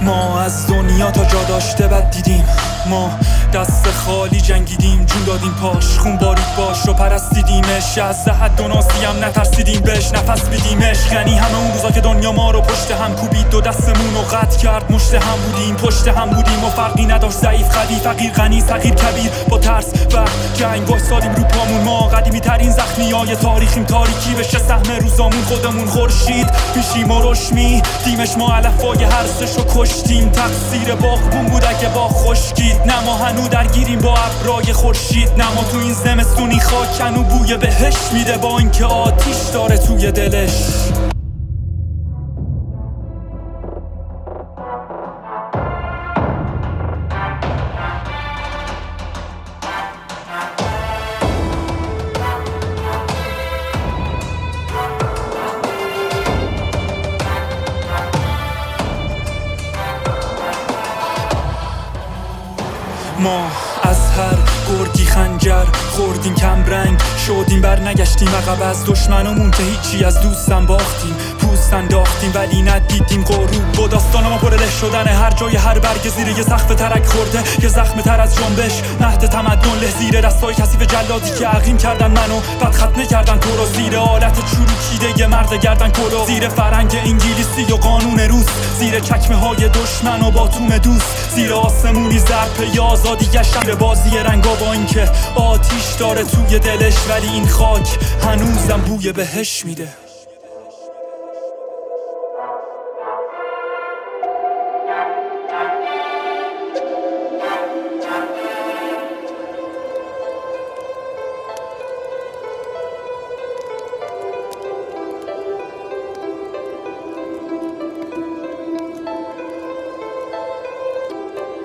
ما از دنیا تا جا داشته بد دیدیم، ما دست خالی جنگیدیم، جون دادیم پاش، خون بارید باش رو پرستیدیمش، از حد و ناسی هم نترسیدیم بهش، نفس بیدیمش. یعنی همه اون روزا که دنیا ما رو پشت هم کوبید، دو دستمون رو قطع کرد، مشت هم بودیم، پشت هم بودیم و فرقی نداشت، ضعیف قوی، فقیر غنی، صغیر کبیر، با ترس و جنگ وایسادیم رو پامون. ما قدیمی ترین زخمیای تاریخیم، تاریکی بشه سهم روزامون، خودمون خورشید میشیم و رشمی دیمش، ما علفای هر سشو کشتیم، تقصیر باغبون بود اگه باغ خشکید، نه ما هنو درگیریم با ابرای خورشید، نه ما تو این زمستونی خاک هنو بوی بهشت میده با اینکه آتیش داره توی دلش. ما از هر گرگی خنجر خوردیم، کم رنگ شدیم، بر نگشتیم عقب از دشمنمون که هیچی، از دوستم باختیم، پوست انداختیم ولی ندیدیم غروب. با داستان ما پر له شدن هر جای هر برگ زیر یه سقف ترک خورده، یه زخم تر از جنبش، مهد تمدن له زیر دستای کثیف جلادی که عقیم کردن منو، بعد ختنه کردن تو رو، زیر آلت چروکیده یه مرد گردن کلو، زیر فرنگ انگلیسی و قانون روس، زیر چکمه های دشمن و باتوم دوست، زیر آسمونی زرد یا آزادی گشتن بازی رنگا، با اینکه آتیش داره توی دلش ولی این خاک هنوزم بوی بهش میده.